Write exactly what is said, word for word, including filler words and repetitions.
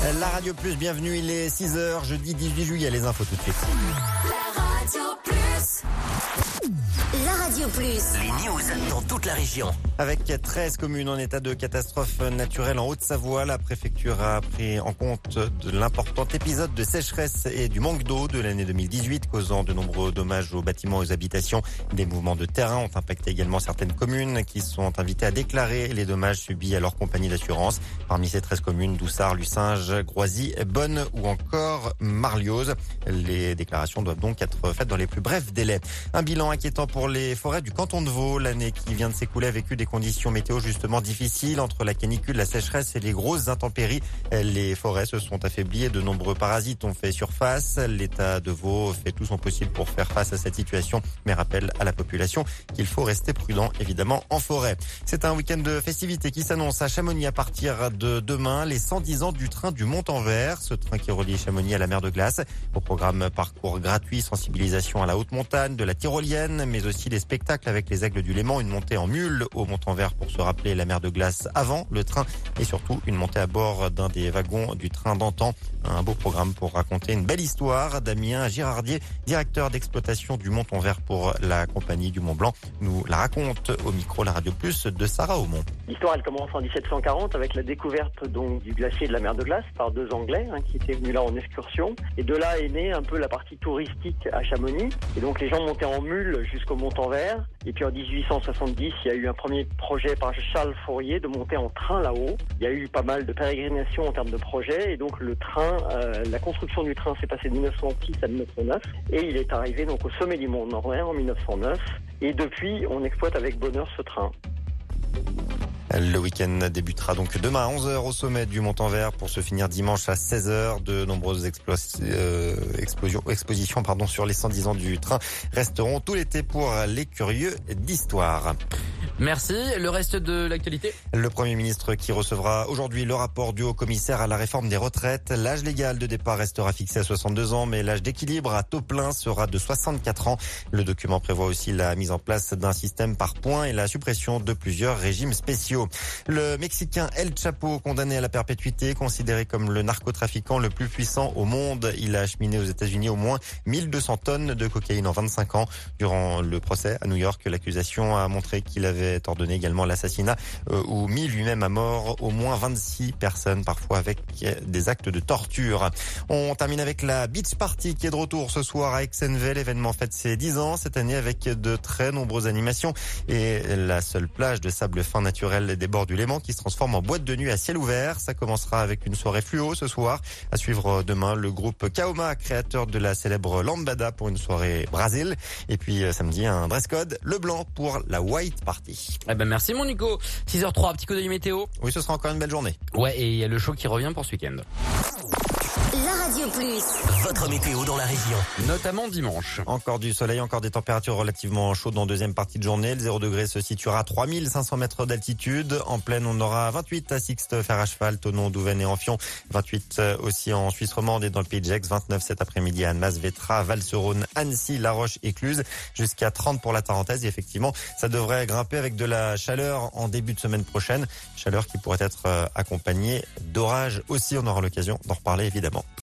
La Radio Plus, bienvenue, il est six heures, jeudi dix-huit juillet, les infos tout de suite. La Radio Plus. La Radio Plus. Les news dans toute la région. Avec treize communes en état de catastrophe naturelle en Haute-Savoie, la préfecture a pris en compte de l'important épisode de sécheresse et du manque d'eau de l'année deux mille dix-huit, causant de nombreux dommages aux bâtiments et aux habitations. Des mouvements de terrain ont impacté également certaines communes qui sont invitées à déclarer les dommages subis à leur compagnie d'assurance. Parmi ces treize communes, Doussard, Lucinge, Groisy, Bonne ou encore Marlioz. Les déclarations doivent donc être faites dans les plus brefs délais. Un bilan inquiétant pour les forêts du canton de Vaud. L'année qui vient de s'écouler a vécu des conditions météo justement difficiles entre la canicule, la sécheresse et les grosses intempéries. Les forêts se sont affaiblies et de nombreux parasites ont fait surface. L'État de Vaud fait tout son possible pour faire face à cette situation, mais rappelle à la population qu'il faut rester prudent, évidemment, en forêt. C'est un week-end de festivités qui s'annonce à Chamonix à partir de demain. Les cent dix ans du train du Mont-en-Vert, ce train qui relie Chamonix à la mer de glace. Au programme parcours gratuit, sensibilisation à la haute montagne, de la tyrolienne, mais aussi des spectacles avec les Aigles du Léman, une montée en mule au Mont-en-Vert pour se rappeler la mer de glace avant le train et surtout une montée à bord d'un des wagons du train d'antan. Un beau programme pour raconter une belle histoire. Damien Girardier, directeur d'exploitation du Mont-en-Vert pour la compagnie du Mont-Blanc, nous la raconte au micro La Radio Plus de Sarah Aumont. L'histoire, elle commence en dix-sept cent quarante avec la découverte donc du glacier de la mer de glace par deux Anglais hein, qui étaient venus là en excursion. Et de là est née un peu la partie touristique à Chamonix. Et donc les gens montaient en mule jusqu'au Mont-en-Vert. Et puis en dix-huit cent soixante-dix, il y a eu un premier projet par Charles Fourier de monter en train là-haut. Il y a eu pas mal de pérégrinations en termes de projets. Et donc le train, euh, la construction du train s'est passée de dix-neuf cent six à dix-neuf cent neuf. Et il est arrivé donc au sommet du Mont-en-Vert en dix-neuf cent neuf. Et depuis, on exploite avec bonheur ce train. Le week-end débutera donc demain à onze heures au sommet du Mont-en-Vert pour se finir dimanche à seize heures. De nombreuses explos- euh, explosions, expositions pardon, sur les cent dix ans du train resteront tout l'été pour les curieux d'histoire. Merci. Le reste de l'actualité ? Le Premier ministre qui recevra aujourd'hui le rapport du haut-commissaire à la réforme des retraites. L'âge légal de départ restera fixé à soixante-deux ans, mais l'âge d'équilibre à taux plein sera de soixante-quatre ans. Le document prévoit aussi la mise en place d'un système par points et la suppression de plusieurs régimes spéciaux. Le Mexicain El Chapo, condamné à la perpétuité, considéré comme le narcotrafiquant le plus puissant au monde. Il a acheminé aux États-Unis au moins mille deux cents tonnes de cocaïne en vingt-cinq ans. Durant le procès à New York, l'accusation a montré qu'il avait ordonné également l'assassinat euh, ou mis lui-même à mort au moins vingt-six personnes, parfois avec des actes de torture. On termine avec la Beach Party qui est de retour ce soir à Aix-en-Vel. L'événement fête ses dix ans cette année avec de très nombreuses animations et la seule plage de sable fin naturel des bords du Léman qui se transforme en boîte de nuit à ciel ouvert. Ça commencera avec une soirée fluo ce soir. À suivre demain le groupe Kaoma, créateur de la célèbre Lambada pour une soirée Brésil. Et puis samedi, un dress code, le blanc pour la White Party. Eh ben merci mon Nico. six heures trois, petit coup d'œil météo. Oui, ce sera encore une belle journée. Ouais, et il y a le show qui revient pour ce week-end. La Radio Plus. Votre météo dans la région. Notamment dimanche. Encore du soleil, encore des températures relativement chaudes en deuxième partie de journée. Le zéro degré se situera à trois mille cinq cents mètres d'altitude. En plaine, on aura vingt-huit à Sixte, Fer à Cheval, Thonon, Douvaine et Enfion. vingt-huit aussi en Suisse romande et dans le Pays de Gex. vingt-neuf cet après-midi à Annemasse, Vétra, Val-Serone, Annecy, La Roche, Écluse. Jusqu'à trente pour la Tarentaise. Et effectivement, ça devrait grimper avec de la chaleur en début de semaine prochaine. Chaleur qui pourrait être accompagnée d'orages aussi. On aura l'occasion d'en reparler évidemment.